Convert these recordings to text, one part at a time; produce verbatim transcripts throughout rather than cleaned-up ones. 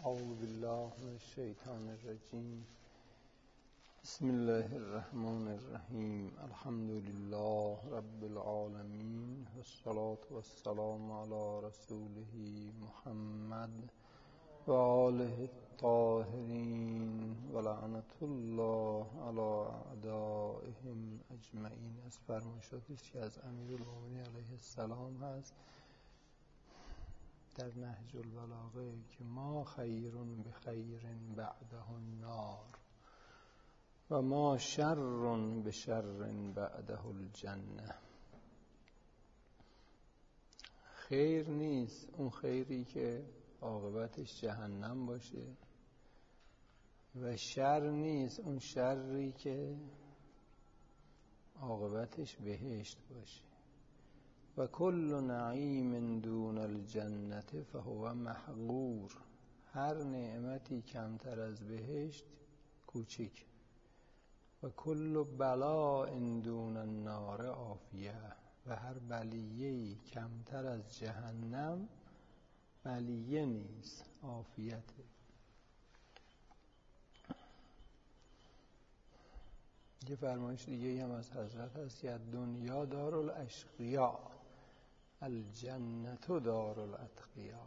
اعوذ بالله من الشیطان الرجیم. بسم الله الرحمن الرحیم. الحمد لله رب العالمین والصلاة والسلام علی رسوله محمد و آله الطاهرین و لعنت الله علی اعدائهم اجمعین. از فرمایشاتی که از امیرالمومنین علیه السلام هست در نهج البلاغه که ما خیر بخیر بعده النار و ما شر بشر بعده الجنه. خیر نیست اون خیری که عاقبتش جهنم باشه و شر نیست اون شری که عاقبتش بهشت باشه. و کل نعیم دون الجنة فهو محقور. هر نعمتی کمتر از بهشت کوچیک. و کل بلاء دون النار عافیه. و هر بلیه‌ای کمتر از جهنم بلیه نیست، عافیته. یه فرمایش دیگه هم از حضرت هست که دنیا دار الاشقیا الجنت دار الاتقیا.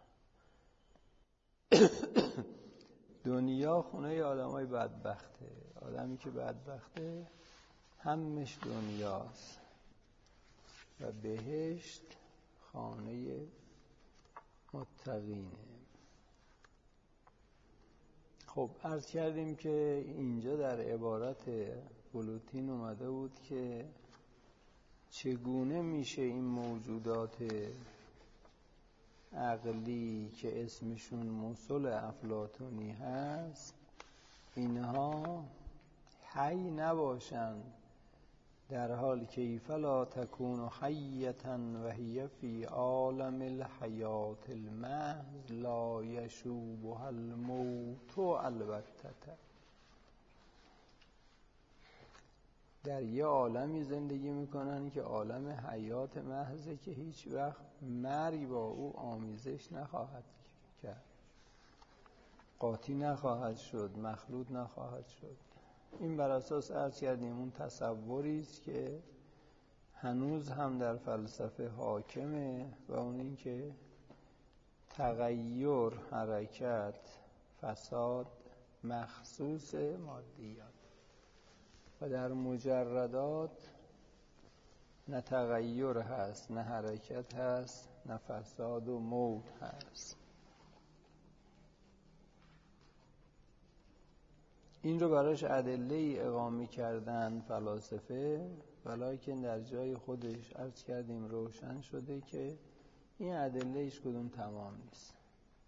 دنیا خونه آدمای بدبخته. آدمی که بدبخته همش دنیاست و بهشت خانه متقینه. خب عرض کردیم که اینجا در عبارت بلوتین اومده بود که چگونه میشه این موجودات عقلی که اسمشون مثل افلاطونی هست اینها حی نباشند، در حال کیف لا تکون حیتا و هی فی عالم الحیات المحض لا یشوبها الموت البته. در یه عالمی زندگی میکنن که عالم حیات محضه که هیچ وقت مرگ با او آمیزش نخواهد کرد، قاطی نخواهد شد، مخلوط نخواهد شد. این بر اساس عرض کردیم اون تصوری است که هنوز هم در فلسفه حاکمه و اون این که تغییر، حرکت، فساد مخصوص مادیات و در مجردات نه تغییر هست، نه حرکت هست، نه فساد و موت هست. این رو براش ادله‌ای اقامه کردن فلاسفه، ولیکن در جای خودش عرض کردیم روشن شده که این ادله هیچ کدوم تمام نیست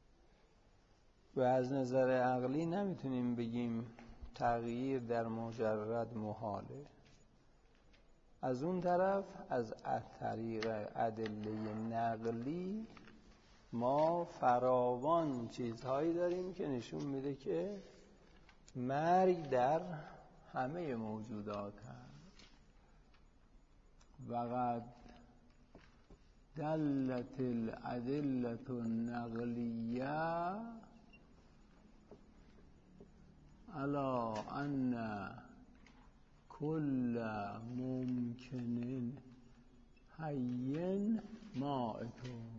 و از نظر عقلی نمیتونیم بگیم تغییر در مجرد محاله. از اون طرف از طریق ادله نقلی ما فراوان چیزهایی داریم که نشون میده که مرگ در همه موجودات هست. وقد دلت الادله النقلیه علی ان کل ممکن حی مائت.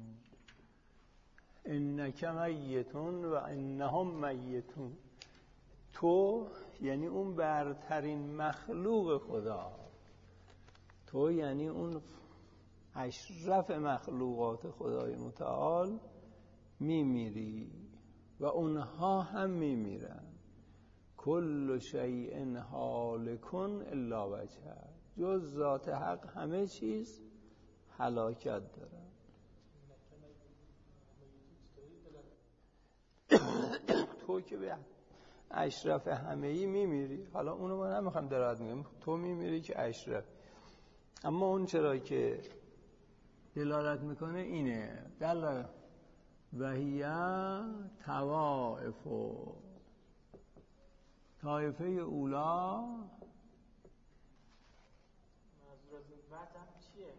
انک میت و انهم میتون. تو یعنی اون برترین مخلوق خدا، تو یعنی اون اشرف مخلوقات خدای متعال میمیری و اونها هم میمیرن. کل شیء هالک الا وجهه. جز ذات حق همه چیز هلاکت دارن. تو که به اشرف همه‌ای میمیری. حالا اونو ما نمیخوام درات میگم، تو میمیری که اشرف. اما اون چرا که دلالت میکنه اینه دل وحیه توائف. طایفه اولا منظور از این وقت چیه؟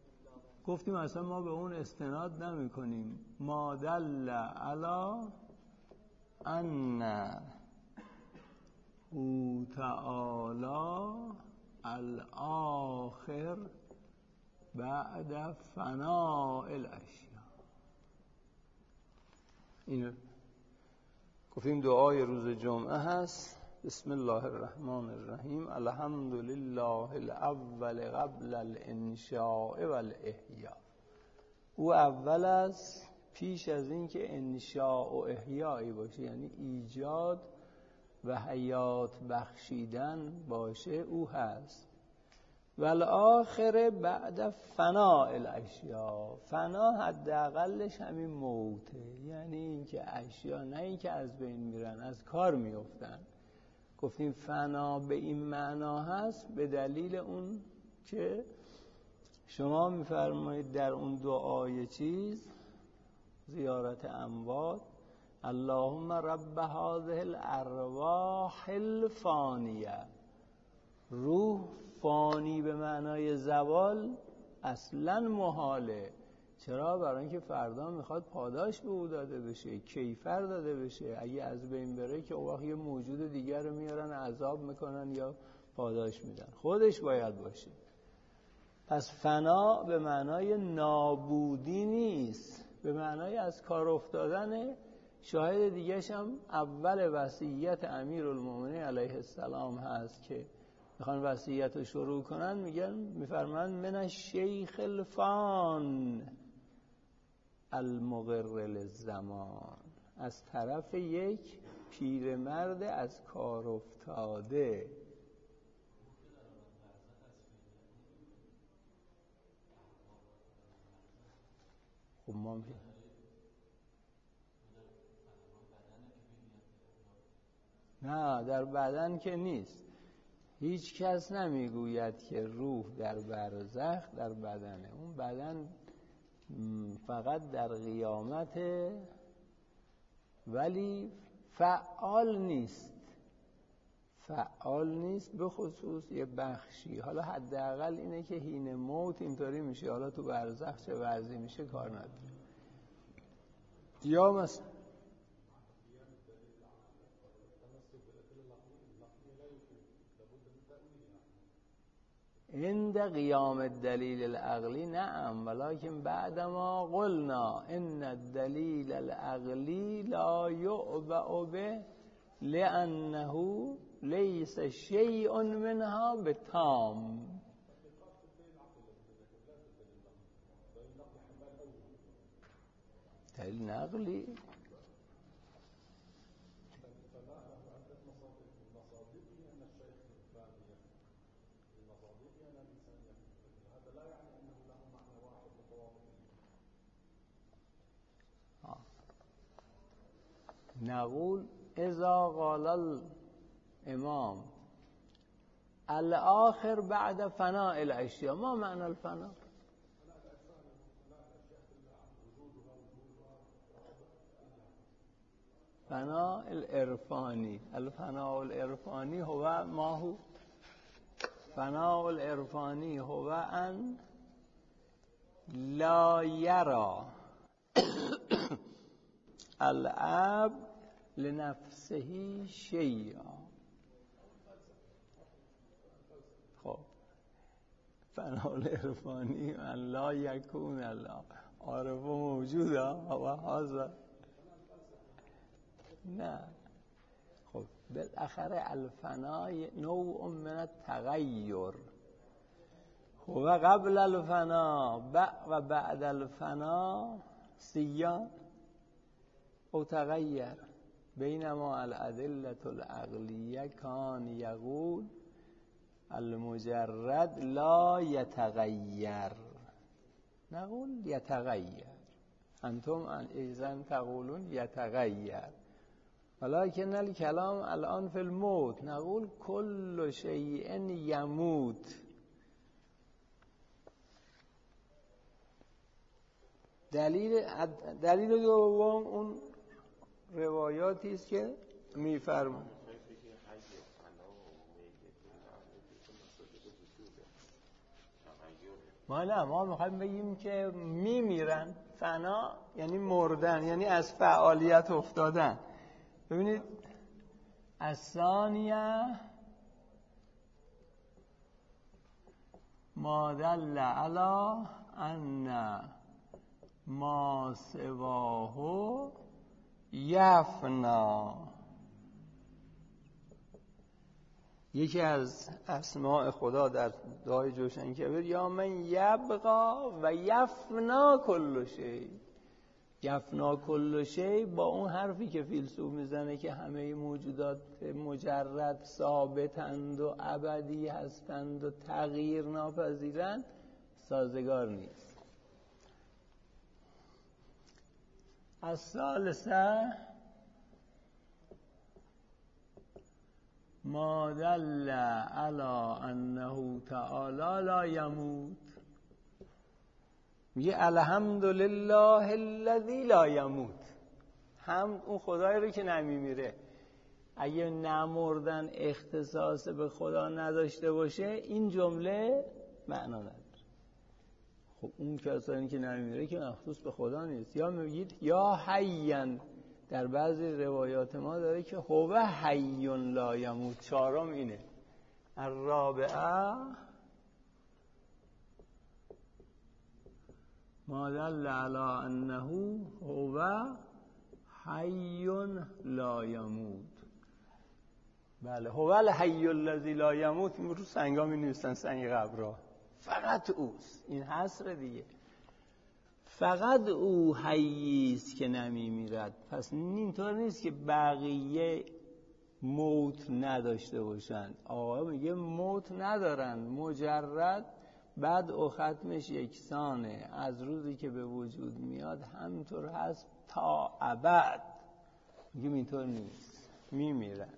گفتیم اصلا ما به اون استناد نمی کنیم. ما دل علی ان او تعالی الاخر بعد فناء الاشیاء. اینو گفتیم دعای روز جمعه هست. بسم الله الرحمن الرحیم. الحمد لله الاول قبل الانشاء والاحیاء. او اول است پیش از این که انشاء و احیایی باشه، یعنی ایجاد و حیات بخشیدن باشه، او هست. والآخر بعد فناء الاشیاء. فنا حداقلش همین موته، یعنی اینکه اشیا نه اینکه از بین میرن، از کار میافتن. گفتیم فنا به این معنا هست به دلیل اون که شما میفرمایید در اون دعای چیز زیارت اموات، اللهم رب هذه الارواح الفانیه. روح فانی به معنای زوال اصلا محاله. چرا؟ برای اینکه فردا میخواد پاداش به او داده بشه، کیفر داده بشه. اگه از بین بره که اون وقت یه موجود دیگر رو میارن عذاب میکنن یا پاداش میدن، خودش باید باشه. پس فنا به معنای نابودی نیست، به معنای از کار افتادن. شاهد دیگه‌ش هم اول وصیت امیرالمومنین علیه السلام هست که میخوان وصیت رو شروع کنن، میگن میفرمان من الشیخ الفان المغر للزمان. از طرف یک پیرمرد از کار افتاده. خب ما نه در بدن که نیست. هیچ کس نمیگوید که روح در برزخ در بدنه. اون بدن فقط در قیامته، ولی فعال نیست. فعال نیست به خصوص یه بخشی. حالا حداقل اینه که حین موت اینطوری میشه. حالا تو برزخ چه وضعی میشه کار نداره. یا مثلا عند قیام الدلیل العقلی نعم، ولكن بعدما قلنا ان الدلیل العقلی لا یعبأ به لانه لیس شیء منها بتام. دلیل نقلی نقول اذا قال الامام الاخر بعد فناء الاشیاء، ما معنی الفنا؟ فناء العرفانی. الفناء العرفانی هو ما هو فناء العرفانی هو ان لا یرا العبد لنفسه شیئا. خب فناء العرفانی ان لا یکون الله عارف موجوده و حاضر. نه خب بالاخره الفنا نوع من التغیر. هو قبل الفنا و بعد الفنا سیان او تغیر. بینما الادله العقلیه کان یقول المجرد لا یتغیر. نقول یتغیر، انتم ایضا تقولون یتغیر، ولكن الكلام الان في الموت. نقول كل شيء يموت. دلیل دلیل دوم اون روایاتی است که میفرمان ما نه ما میخوایم بگیم که میمیرن. فنا یعنی مردن، یعنی از فعالیت افتادن. ببینید الثانیه ما دل علی ان ما سواه یفنا. یکی از اسماء خدا در دعای جوشن کبیر یا من یبقا و یفنا کل شی. یفنا کل شی با اون حرفی که فیلسوف میزنه که همه موجودات مجرد ثابتند و ابدی هستند و تغییر ناپذیرند سازگار نیست. از ثالثه ما دل علی انه تعالی لا یموت. میگه الحمدلله الذی لا یموت. هم اون خدایی رو که نمیمیره. اگه نمردن اختصاص به خدا نداشته باشه این جمله معنا نداره. خب اون کسانی که نمیمیره که مخصوص به خدا نیست. یا میگید یا حیاً، در بعضی روایات ما داره که هو حی لا یموت. چهارم اینه. الرابعه ما دل علی انه هو حی لا یموت. بله هو الحی الذی لا یموت. رو سنگا می نویسن، سنگ قبرها. فقط اوست. این حصر دیگه. فقط او حیی است که نمیمیرد. پس اینطور نیست که بقیه موت نداشته باشند. آقا میگه موت ندارن، مجرد بعد و ختمش یکسانه. از روزی که به وجود میاد همینطور هست تا ابد. میگه اینطور نیست، میمیرن.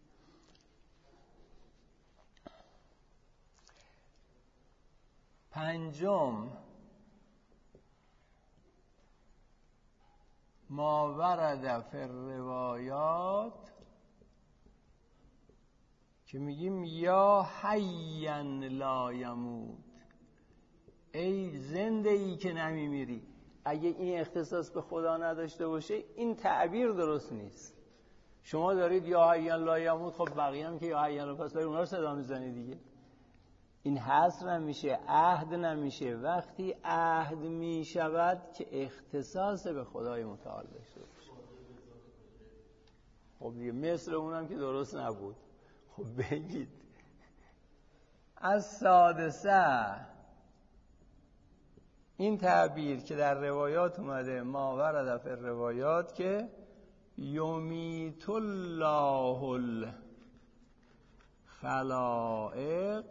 پنجم ما ورد فی الروایات که میگیم یا حیا لا یموت، ای زنده ای که نمیمیری. اگه این اختصاص به خدا نداشته باشه این تعبیر درست نیست. شما دارید یا حیا لا یموت، خب بقیه هم که یا حیا لا، پس دارید اونا رو صدا میزنید دیگه. این حصر نمیشه، عهد نمیشه. وقتی عهد میشود که اختصاص به خدای متعال داشته باشه. خب دیگه مثل اونم که درست نبود. خب بگید. از سادسه این تعبیر که در روایات اومده ما ورد فی الروایات که یمیت الله الخلائق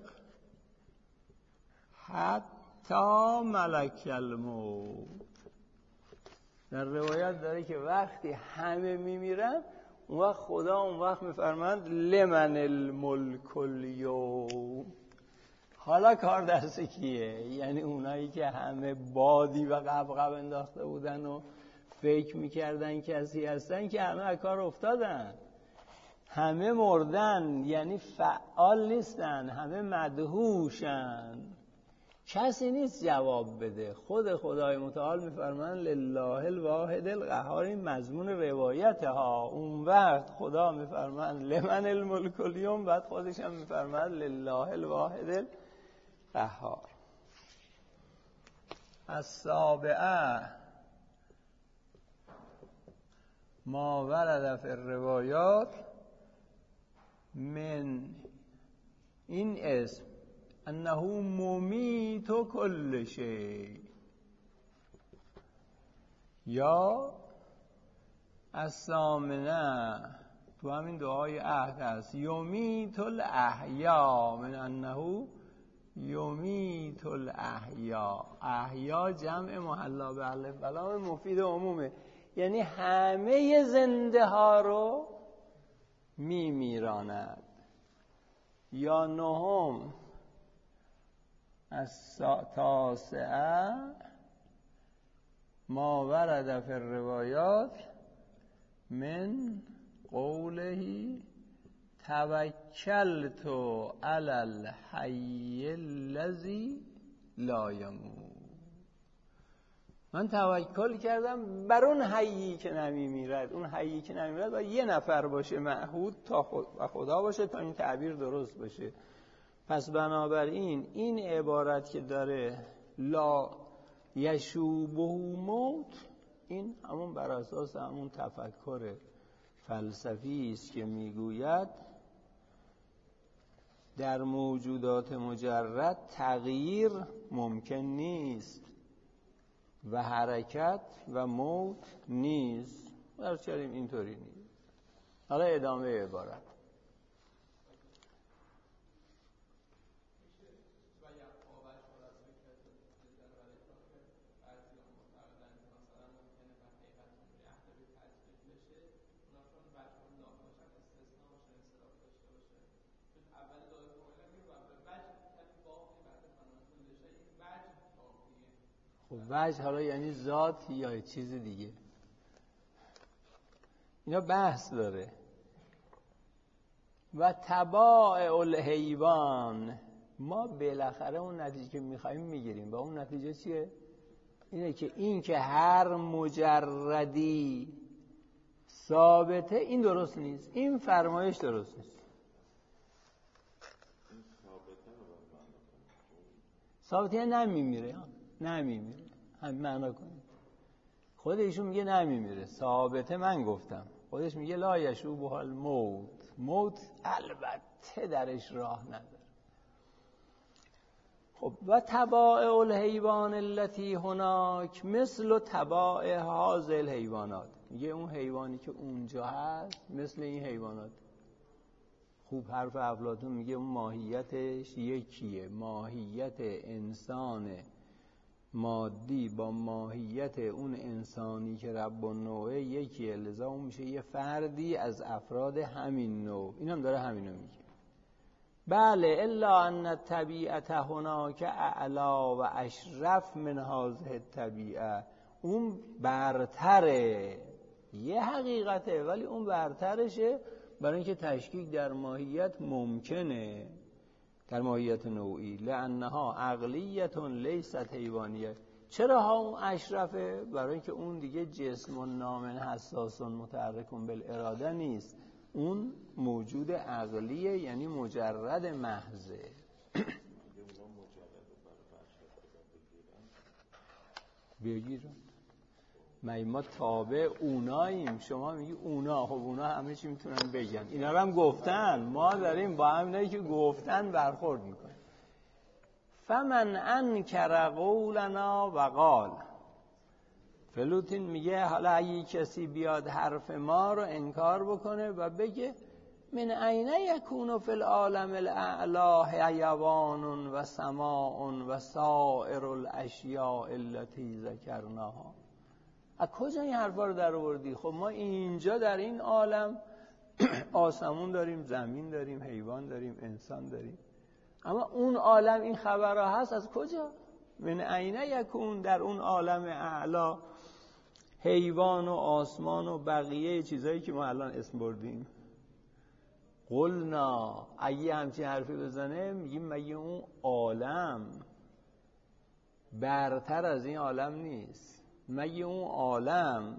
حتی ملک الموت. در روایت داره که وقتی همه میمیرن اون وقت خدا اون وقت میفرماند لمن الملک الیوم. حالا کار دست کیه؟ یعنی اونایی که همه بادی و قبقب انداخته بودن و فکر میکردن کسی هستن که همه از کار افتادن، همه مردن، یعنی فعال نیستن، همه مدهوشن. کسی نیست جواب بده. خود خدای متعال میفرمان لله الواحد القهار. این مضمون روایت ها. اون وقت خدا میفرمان لمن الملک الیوم، بعد خودش هم میفرمان لله الواحد القهار. السابعه ما ورد فی الروایات من این اسم انه ممیت کل شی. یا الثامنه تو همین دعای عهد هست یمیت الاحیا من انه یمیت الاحیا. احیا جمع محلا به الف و لام مفید عمومه، یعنی همه زنده ها رو میمیراند. یا نهم از تاسعه ما ورد فی الروایات من قوله توکلت علی الحی الذی لا یموت. من توکل کردم بر اون حیی که نمیمیرد. اون حیی که نمیمیرد باید یه نفر باشه معهود تا خدا باشه تا این تعبیر درست باشه. پس بنابراین این عبارت که داره لا یشوبه موت، این همون بر اساس همون تفکر فلسفی است که میگوید در موجودات مجرد تغییر ممکن نیست و حرکت و موت نیست. درست کردیم اینطوری نیست. حالا ادامه عبارت وجه حالا یعنی ذات یا چیز دیگه، اینا بحث داره. و تباع الحیوان، ما بالاخره اون نتیجه که میخوایم میگیریم. و اون نتیجه چیه؟ اینه که این که هر مجردی ثابته، این درست نیست. این فرمایش درست نیست. ثابته یعنی نمیمیره، نمیمیره. هم معنا کنید. خود ایشون میگه نمیمیره، ثابته من گفتم. خودش میگه لا یشوبه الموت. موت البته درش راه نداره. خب و تباع الحیوان التي هناک مثل تباع هذه الحیوانات. میگه اون حیوانی که اونجا هست مثل این حیوانات. خوب حرف افلاطون میگه اون ماهیتش یکیه. ماهیت انسان مادی با ماهیت اون انسانی که رب النوع یکیه، لذا اون میشه یه فردی از افراد همین نوع. این هم داره همینو میگه. بله الا ان الطبیعت هناک اعلا و اشرف من هذه الطبیعه. اون برتره، یه حقیقته، ولی اون برترشه برای اینکه تشکیک در ماهیت ممکنه، در ماهیت نوعی. لانها عقلیت لیست حیوانیه. چرا ها اون اشرفه؟ برای اینکه اون دیگه جسم و نامن حساس متحرک بالاراده نیست. اون موجود عقلیه، یعنی مجرد محضه. بگیرن ما ما تابع اوناییم. شما میگی اونا، خب اونا همه چی میتونن بگن. اینا رو هم گفتن. ما داریم با همینایی که گفتن برخورد میکنیم. فمن انکر قولنا و قال. فلوتین میگه حالا اگه کسی بیاد حرف ما رو انکار بکنه و بگه من عین یکون فی العالم الاعلی حیوان و سماع و سائر الاشیاء التي ذکرناها. از کجا این حرفا رو در آوردی؟ خب ما اینجا در این عالم آسمون داریم، زمین داریم، حیوان داریم، انسان داریم. اما اون عالم این خبرها هست از کجا؟ من عین یکون در اون عالم اعلی حیوان و آسمان و بقیه چیزایی که ما الان اسم بردیم. قلنا، اگه همچین حرفی بزنه میگیم مگه اون عالم برتر از این عالم نیست؟ مگه اون عالم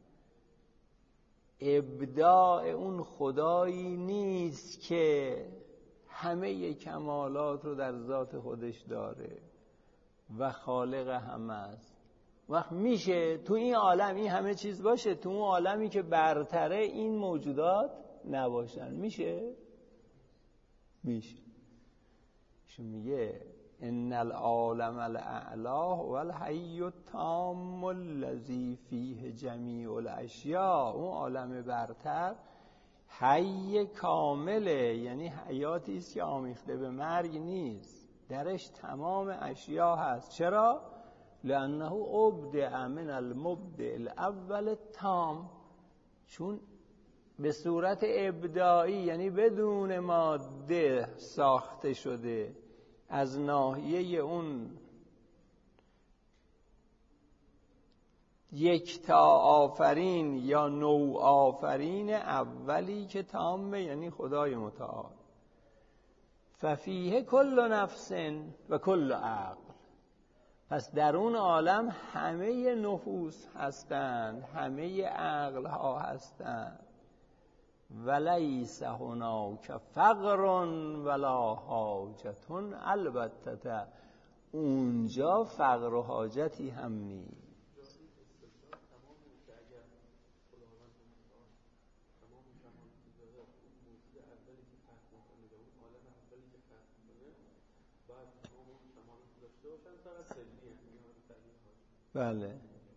ابداع اون خدایی نیست که همه کمالات رو در ذات خودش داره و خالق همه است؟ وقت میشه تو این عالم این همه چیز باشه، تو اون عالمی که برتره این موجودات نباشن؟ میشه؟ میشه. شو میگه ان العالم الاعلی و الحی التام الذی فیه جمیع الاشیاء. اون عالم برتر حی کامله، یعنی حیاتی است که آمیخته به مرگ نیست، درش تمام اشیا هست. چرا؟ لانه ابدع من المبدع الاول تام. چون به صورت ابداعی، یعنی بدون ماده ساخته شده، از ناحیه اون یک تا آفرین یا نوع آفرین اولی که تامه، یعنی خدای متعال. ففیه کل نفس و کل عقل. پس در اون عالم همه نفوس هستند، همه عقل ها هستند. ولیس هناک فقر ولا حاجت، البته اونجا فقر و حاجتی هم نیست. بله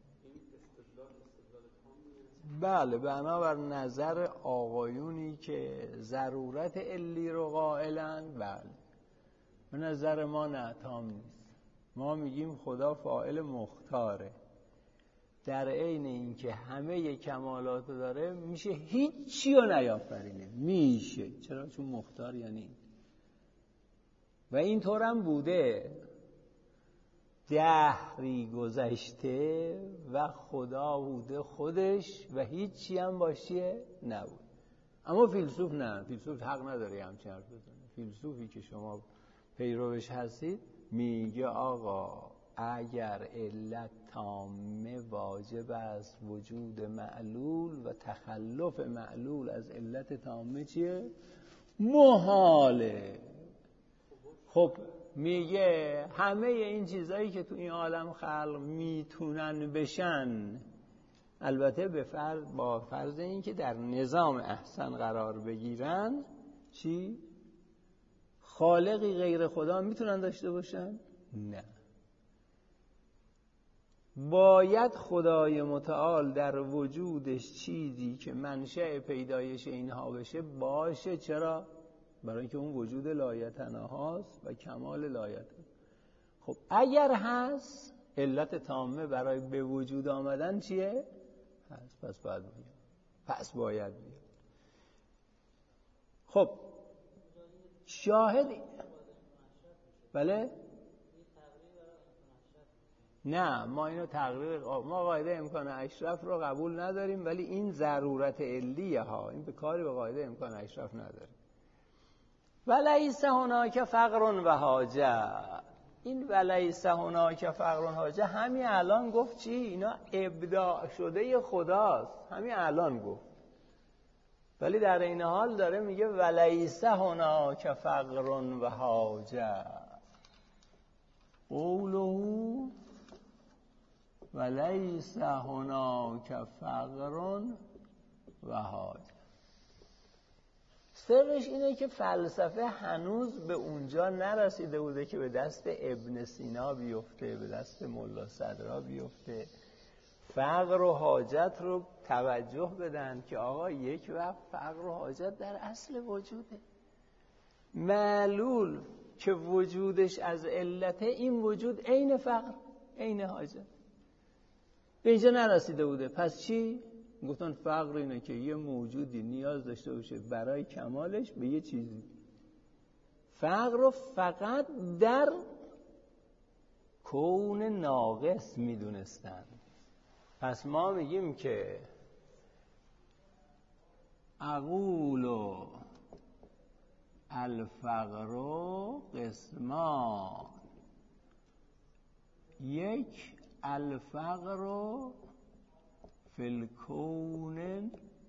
بله بنابر نظر آقایونی که ضرورت علی رو قائلند، بله. به نظر ما نه، تام نیست. ما میگیم خدا فاعل مختاره، در عین اینکه همه کمالات داره میشه هیچی رو نیافرینه، میشه. چرا؟ چون مختار یعنی. و اینطور هم بوده، دهری گذشته و خدا بوده خودش و هیچی هم باشیه نبود. اما فیلسوف نه، فیلسوف حق نداره همچین حرف بزنه. فیلسوفی که شما پیروش هستید میگه آقا اگر علت تامه واجب است وجود معلول و تخلف معلول از علت تامه چیه؟ محاله. خب میگه همه این چیزایی که تو این عالم خلق میتونن بشن، البته به فرض با فرض این که در نظام احسن قرار بگیرن، چی؟ خالقی غیر خدا میتونن داشته باشن؟ نه. باید خدای متعال در وجودش چیزی که منشأ پیدایش اینها بشه باشه. چرا؟ برای اینکه اون وجود لایتناهاست و کمال لایتناه. خب اگر هست، علت تامه برای به وجود آمدن چیه؟ هست. پس باید بیاد. پس باید بیاد. خب شاهد بله؟ نه، ما اینو تقریر ما قاعده امکان اشرف رو قبول نداریم، ولی این ضرورت علیه ها، این به کاری به قاعده امکان اشرف نداریم. ولیس هناک فقر و حاجه، این ولیس هناک فقر و حاجه همین الان گفت چی؟ اینا ابداع شده خداست، همین الان گفت. ولی در این حال داره میگه ولیس هناک فقر و حاجه. قوله ولیس هناک فقر و حاجه، سرش اینه که فلسفه هنوز به اونجا نرسیده بوده که به دست ابن سینا بیفته، به دست ملا صدرا بیفته، فقر و حاجت رو توجه بدن که آقا یک وقت فقر و حاجت در اصل وجوده. معلول که وجودش از علته، این وجود عین فقر عین حاجت به اینجا نرسیده بوده. پس چی؟ گفتن فقر اینه که یه موجودی نیاز داشته باشه برای کمالش به یه چیزی. فقر رو فقط در کون ناقص میدونستن. پس ما میگیم که اقول الفقر قسمان، یک الفقر فی الکون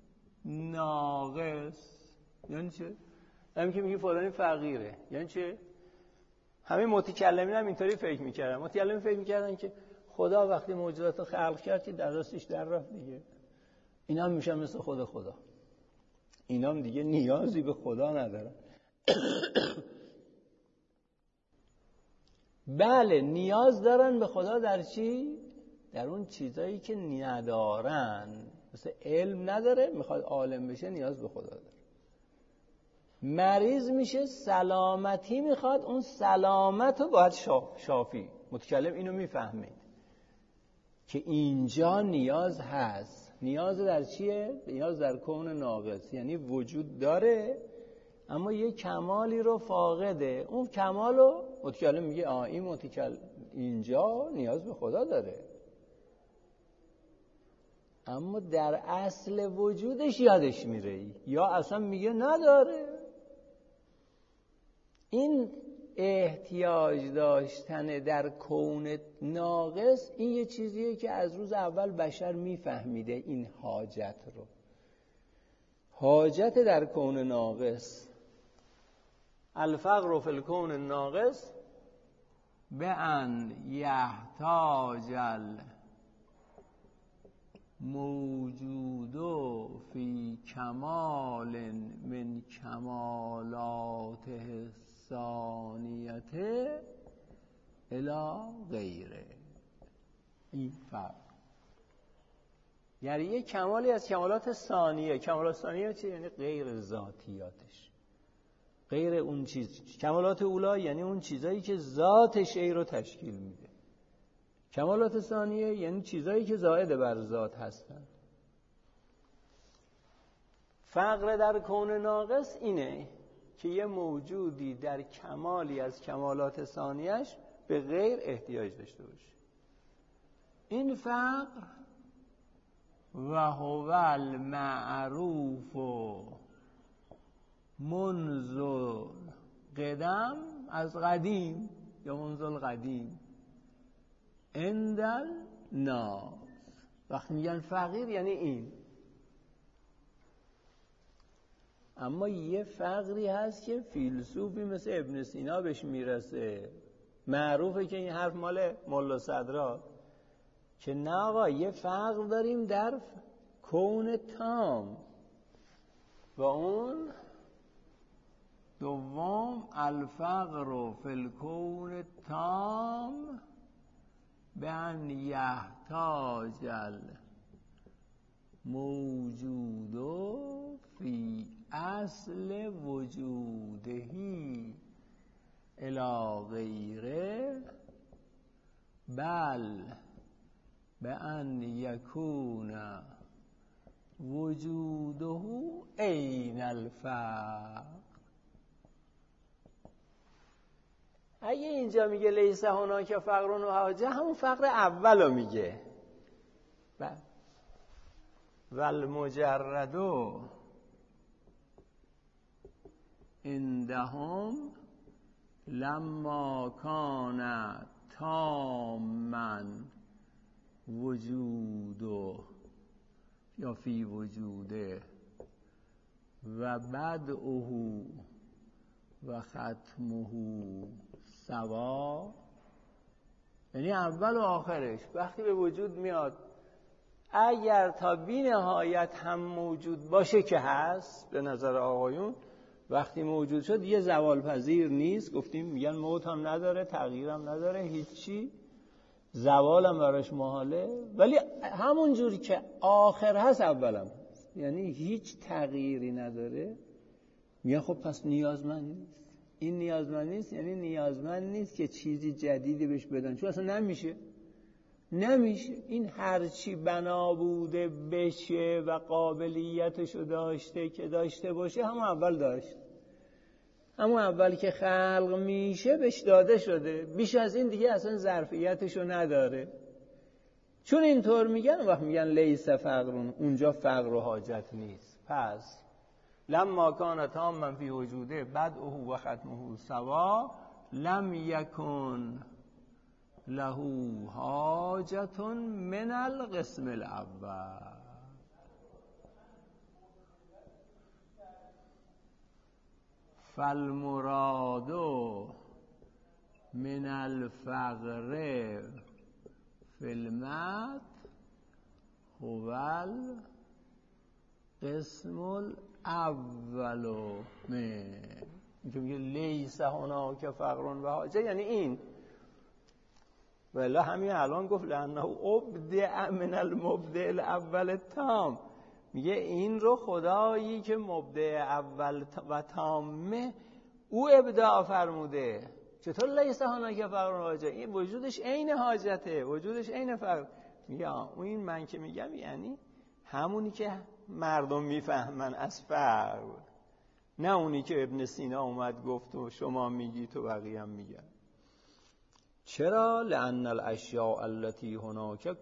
ناقص. یعنی چه؟ همین که میگی فلانی فقیره، یعنی چه؟ همین متکلمین هم اینطوری فکر میکردن. متکلمین فکر میکردن که خدا وقتی موجودات رو خلق کرد که در راستش در رفت دیگه، اینا هم میشن مثل خود خدا، اینا هم دیگه نیازی به خدا ندارن. بله نیاز دارن به خدا در چی؟ در اون چیزایی که ندارن. مثل علم نداره، میخواد عالم بشه، نیاز به خدا داره. مریض میشه، سلامتی میخواد، اون سلامت رو باید شافی. متکلم اینو میفهمید که اینجا نیاز هست. نیاز در چیه؟ نیاز در کون ناقص، یعنی وجود داره اما یه کمالی رو فاقده. اون کمال رو متکلم میگه آه این متکلم اینجا نیاز به خدا داره، اما در اصل وجودش یادش میره یا اصلا میگه نداره. این احتیاج داشتن در کون ناقص، این یه چیزیه که از روز اول بشر میفهمیده این حاجت رو. حاجت در کون ناقص، الفقر فی الکون ناقص به ان یحتاج الموجود فی کمال من کمالات ثانیت الی غیره. این فرق یعنی یک کمالی از کمالات ثانیه. کمالات ثانیه چی؟ یعنی غیر ذاتیاتش، غیر اون چیز. کمالات اولا یعنی اون چیزایی که ذاتش ای رو تشکیل میده. کمالات ثانیه یعنی چیزایی که زائد بر ذات هستن. فقر در کون ناقص اینه که یه موجودی در کمالی از کمالات ثانیش به غیر احتیاج داشته باشه. این فقر و هو المعروف منذ قدم، از قدیم یا منذ القدیم، عند الناس. وقتی میگن فقیر یعنی این. اما یه فقری هست که فیلسوفی مثل ابن سینا بهش میرسه، معروفه که این حرف مال ملا صدرا، که نه آقا یه فقر داریم در کون تام و اون دوم الفقر فی الکون تام به ان یحتاج الموجود فی اصل وجودهی الی غیره، بل به ان یکون وجوده عین الفقر. اگه اینجا میگه لیس هناک فقر و حاجه، همون فقر اول رو میگه. والمجرد عندهم لما کان تاما وجوده یا فی وجوده و بدءه و ختمه سوا، یعنی اول و آخرش وقتی به وجود میاد، اگر تا بی نهایت هم موجود باشه که هست به نظر آقایون، وقتی موجود شد یه زوال پذیر نیست. گفتیم میگن موت هم نداره، تغییر هم نداره، هیچی، زوال هم براش محاله، ولی همون جوری که آخر هست اول هم هست، یعنی هیچ تغییری نداره. میگن خب پس نیازمند نیست. این نیازمند نیست یعنی نیازمند نیست که چیزی جدیدی بهش بدن، چون اصلا نمیشه نمیشه این هرچی بنا بوده بشه و قابلیتشو داشته که داشته باشه، همون اول داشت، همون اول که خلق میشه بهش داده شده، بیش از این دیگه اصلا ظرفیتشو نداره. چون اینطور میگن، وقت میگن لیس فقرون، اونجا فقر و حاجت نیست. پس لما کان تاما فی وجوده بدءه و ختمه سوا لم یکن له حاجت من القسم الاول. فالمراد من الفقر فی المد هو القسم الاول من، اینکه میگه لیس هناک فقر و حاجه یعنی این. ولی همین الان گفت لانه ابدع من المبدع الاول تام، میگه این رو خدایی که مبدع اول و تامه او ابداع فرموده. چطور لیس هناک فقر و حاجه؟ این وجودش عین حاجته، وجودش عین فقر. میگه اون این من که میگم یعنی همونی که مردم میفهمن از فقر، نه اونی که ابن سینا اومد گفت و شما میگی تو بقیه هم میگن. چرا؟ لأن الاشیاء التي هناك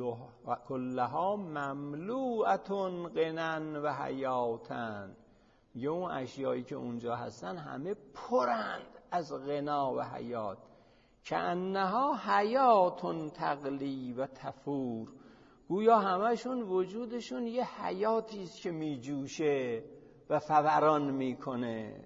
كلها مملوءة غنى و حیاتا یا اون اشیایی که اونجا هستن همه پرند از غنا و حیات، که انها حیاتون تقلی و تفور، گویا همشون وجودشون یه حیاتی است که میجوشه و فوران میکنه.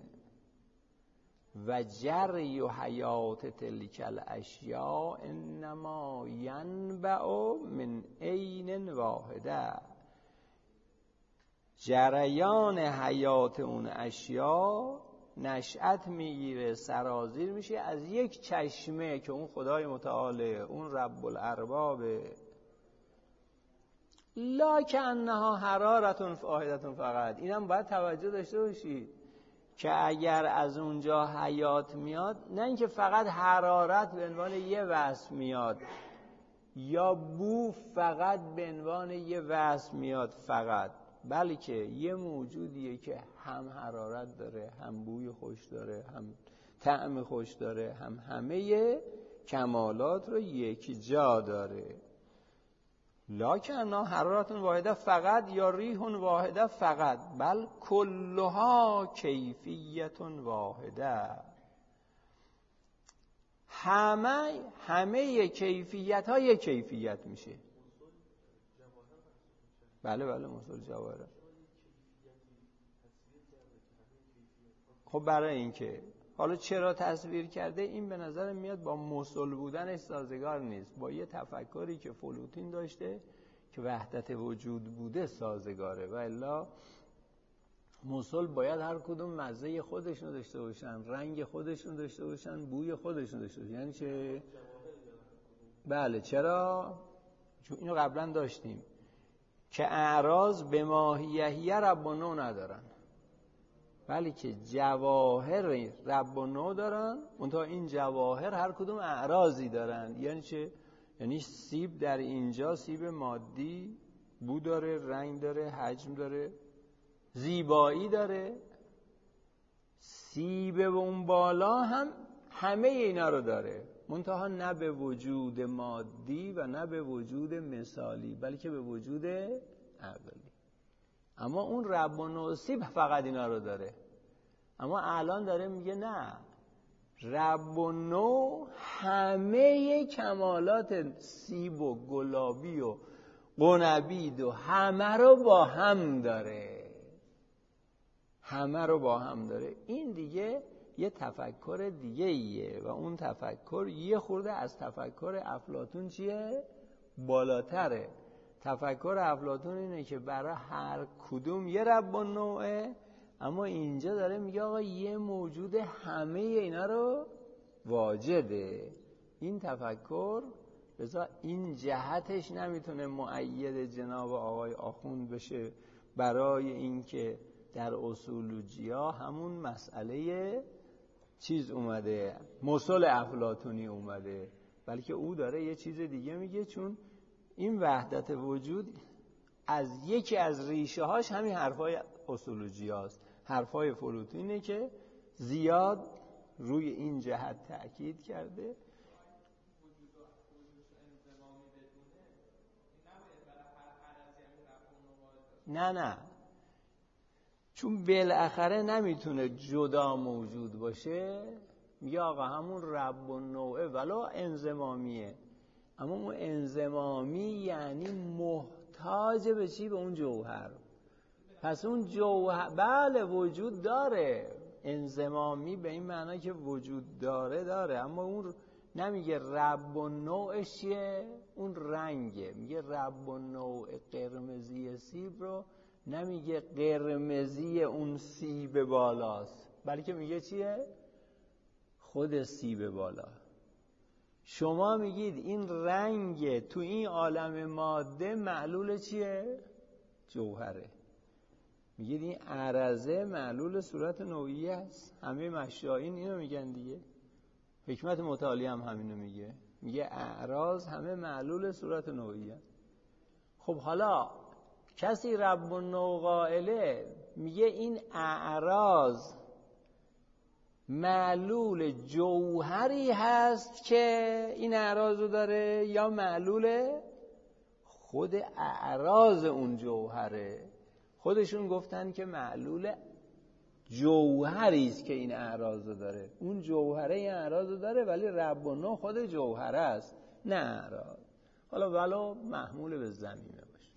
و جری و حیات تلک الاشیاء انما ینبع من عین واحده، جریان حیات اون اشیا نشأت میگیره، سرازیر میشه از یک چشمه که اون خدای متعاله، اون رب الاربابه. لا که انها حرارتون واحدتون فقط. اینم باید توجه داشته باشید که اگر از اونجا حیات میاد، نه اینکه فقط حرارت به عنوان یه وصف میاد، یا بو فقط به عنوان یه وصف میاد فقط، بلکه یه موجودیه که هم حرارت داره، هم بوی خوش داره، هم طعم خوش داره، هم همه کمالات رو یک جا داره. لکن حرارت واحده فقط یا ریح واحده فقط، بل کلها کیفیت واحده، همه همه کیفیت ها یک کیفیت میشه. بله بله مسل جواهره. خب برای اینکه حالا چرا تصویر کرده، این به نظر میاد با مسل بودنش سازگار نیست، با یه تفکری که فلوتین داشته که وحدت وجود بوده سازگاره، و الا مسل باید هر کدوم مزه خودشون داشته باشن، رنگ خودشون داشته باشن، بوی خودشون داشته باشن. یعنی چه؟ بله چرا؟ چون اینو قبلا داشتیم که اعراض به ماهیهی رب و نو ندارن، ولی که جواهر رب و نو دارن، منتها این جواهر هر کدوم اعراضی دارن. یعنی چه؟ یعنی سیب در اینجا سیب مادی بو داره، رنگ داره، حجم داره، زیبایی داره. سیب و اون بالا هم همه اینا رو داره، منتها نه به وجود مادی و نه به وجود مثالی، بلکه به وجود عقلی. اما اون رب و نوسیب فقط اینا رو داره. اما الان داره میگه نه، رب و نو همه کمالات سیب و گلابی و قنبید و همه رو با هم داره، همه رو با هم داره. این دیگه یه تفکر دیگه ایه، و اون تفکر یه خورده از تفکر افلاطون چیه؟ بالاتره. تفکر افلاطون اینه که برای هر کدوم یه رب و نوعه، اما اینجا داره میگه آقا یه موجود همه اینا رو واجده. این تفکر بذار این جهتش نمیتونه مؤید جناب آقای آخوند بشه برای اینکه در اصولوجیا همون مسئله چیز اومده، مسل افلاطونی اومده، بلکه او داره یه چیز دیگه میگه. چون این وحدت وجود از یکی از ریشه هاش همین حرفای اصولوجیاست، حرفای افلاطونیه که زیاد روی این جهت تأکید کرده. نه نه، چون بالاخره نمیتونه جدا موجود باشه، میگه آقا همون رب و نوعه ولو انضمامیه، اما اون انضمامی یعنی محتاج به چی؟ به اون جوهر. پس اون جوهر بله وجود داره، انضمامی به این معنی که وجود داره داره، اما اون نمیگه رب و نوعش چیه؟ اون رنگه. میگه رب و نوع قرمزی سیب رو نمیگه قرمزی اون سیب بالاست، بلکه میگه چیه؟ خود سیب بالا. شما میگید این رنگ تو این عالم ماده معلول چیه؟ جوهره. میگید این عرضه معلول صورت نوعی است. همه مشایخ اینو میگن دیگه، حکمت متعالی هم همینو میگه، میگه اعراض همه معلول صورت نوعی است. خب حالا کسی رب و نوع قائله میگه این اعراض معلول جوهری هست که این اعراض رو داره، یا معلول خود اعراض اون جوهره؟ خودشون گفتن که معلول جوهری است که این اعراض رو داره. اون جوهره این اعراض رو داره، ولی رب و نو خود جوهره است نه اعراض. حالا ولو محمول به زمینه باشه.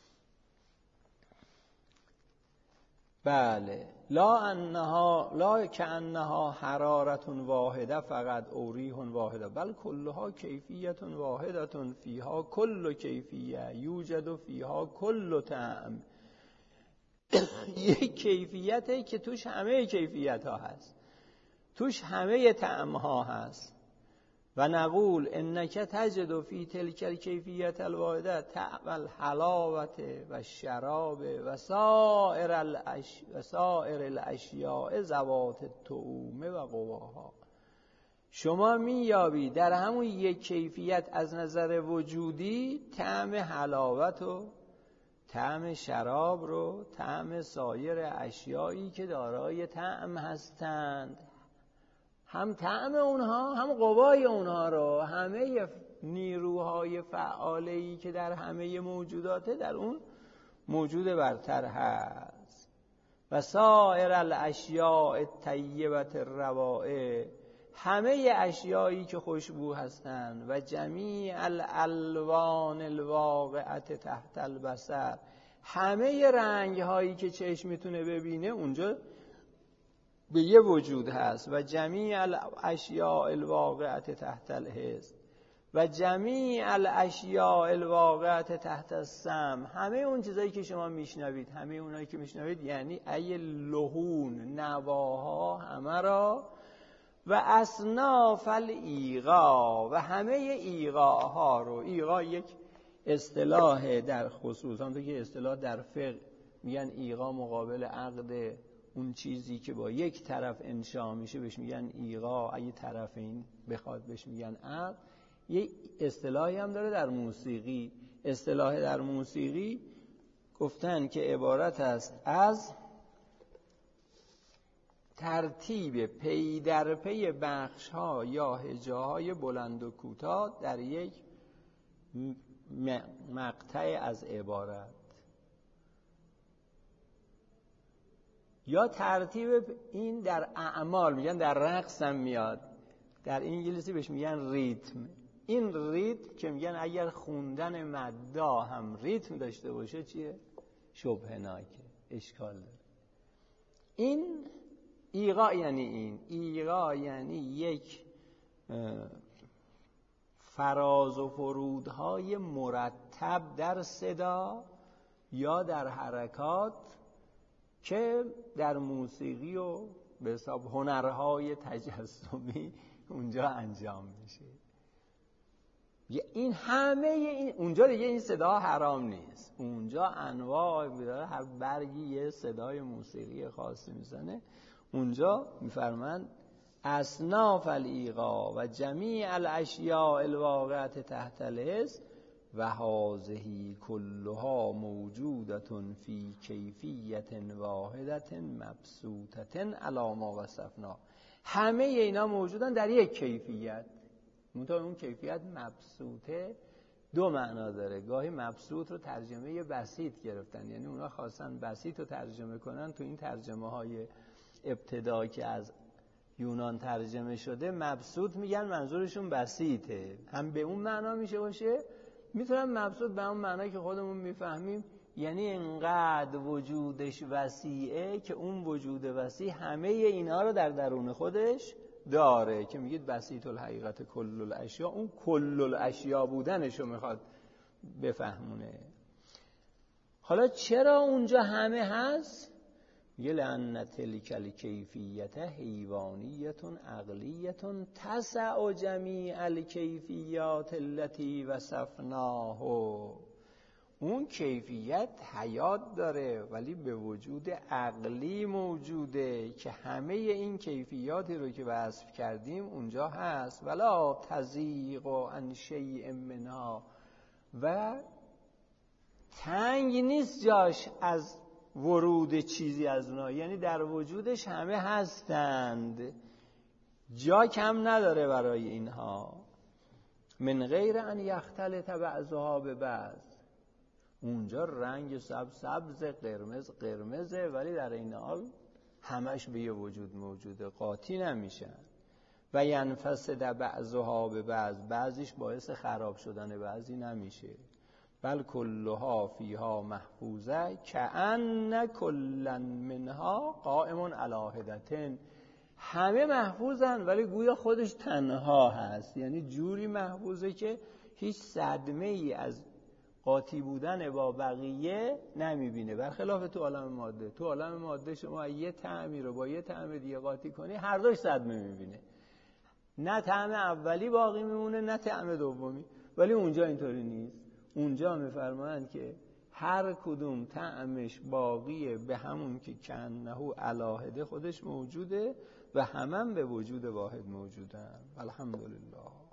بله. لا انها لا کانها حرارت واحده فقط او ریح واحده بل کلها کیفیت واحده فیها کل کیفیه یوجد فیها کل طعم. یک کیفیته که توش همه کیفیت ها هست، توش همه طعم ها هست. و نقول انک تجد فی تلک الکیفیت الواحده طعم الحلاوت و شراب و سائر الاش و سائر الاشیاء ذوات الطعوم و قواها. شما میابی در همون یک کیفیت از نظر وجودی طعم حلاوت و طعم شراب رو، طعم سایر اشیایی که دارای طعم هستند، هم طعم اونها هم قوای اونها رو، همه نیروهای فعاله‌ای که در همه موجوداته در اون موجود برتر هست. و سایر الاشیاء الطیبه الروائع، همه اشیایی که خوشبو هستند. و جمیع الالوان الواقعه تحت البصر، همه رنگ هایی که چشم میتونه ببینه اونجا به یه وجود هست. و جمیع الاشیاء الواقعه تحت الحس و جمیع الاشیاء الواقعه تحت السمع، همه اون چیزایی که شما میشنوید، همه اونایی که میشنوید یعنی ای لحون، نواها، همه را. و اصناف الایغا، و همه ایغاها رو. ایغا یک اصطلاح در خصوص هم که اصطلاح در فقه میگن ایغا مقابل عقد، اون چیزی که با یک طرف انشا میشه بهش میگن ایغا، اگه طرفین بخواد بهش میگن عقد. یک اصطلاحی هم داره در موسیقی. اصطلاح در موسیقی گفتن که عبارت است از ترتیب پی در پی بخش ها یا هجاهای بلند و کوتاه در یک مقطع از عبارت، یا ترتیب این در اعمال، میگن در رقص هم میاد، در انگلیسی بهش میگن ریتم. این ریتم که میگن اگر خوندن مدا هم ریتم داشته باشه چیه؟ شبهه ناکه، اشکال داره. این ایغا یعنی این ایغا یعنی یک فراز و فرودهای مرتب در صدا یا در حرکات که در موسیقی و به حساب هنرهای تجسمی اونجا انجام میشه. این همه این اونجا دیگه این صدا حرام نیست، اونجا انواع داره، هر برگی یه صدای موسیقی خاصی میزنه. اونجا میفرمند اصناف الایغا و جمیع الاشیاء الواقعه تحت الحس و هذه كلها موجودة فی کیفیت واحدة مبسوطة علی ما وصفنا. همه اینا موجودن در یک کیفیت. منتها اون کیفیت مبسوطه دو معنا داره. گاهی مبسوط رو ترجمه بسیط گرفتن، یعنی اونا خواستن بسیط رو ترجمه کنن. تو این ترجمه های ابتدا که از یونان ترجمه شده مبسوط میگن منظورشون بسیطه، هم به اون معنا میشه باشه، میتونن مبسوط به اون معنایی که خودمون میفهمیم، یعنی انقدر وجودش وسیعه که اون وجود وسیع همه اینا رو در درون خودش داره، که میگید بسیط الحقیقت کل الاشیاء، اون کل الاشیاء بودنشو میخواد بفهمونه. حالا چرا اونجا همه هست؟ یه لأن تلک الکیفیت حیوانیت عقلیت تسع جمیع الکیفیات التي وصفناه. اون کیفیت حیات داره ولی به وجود عقلی موجوده که همه این کیفیاتی رو که وصف کردیم اونجا هست. ولا تضیق عن شیء منها، و تنگ نیست جاش از ورود چیزی از اونها، یعنی در وجودش همه هستند، جا کم نداره برای اینها. من غیر ان یختلط بعضها به بعض، اونجا رنگ سبز سبز، قرمز قرمزه، ولی در این حال همش به یه وجود موجوده، قاطی نمیشن. و ینفسد بعضها به بعض، بعضیش باعث خراب شدن بعضی نمیشه. بل کلها فیها محفوظه کأن کلا منها قائم علی حدة، همه محفوظن ولی گویا خودش تنها هست. یعنی جوری محفوظه که هیچ صدمه ای از قاطی بودن با بقیه نمیبینه. برخلاف تو عالم ماده، تو عالم ماده شما یه طعمی رو با یه طعم دیگه قاطی کنی هر دوش صدمه میبینه، نه طعم اولی باقی میمونه نه طعم دومی. ولی اونجا اینطوری نیست. اونجا میفرمایند که هر کدوم طعمش باقیه، به همون که کنهو علاهده خودش موجوده و همم به وجود واحد موجودن. الحمدلله.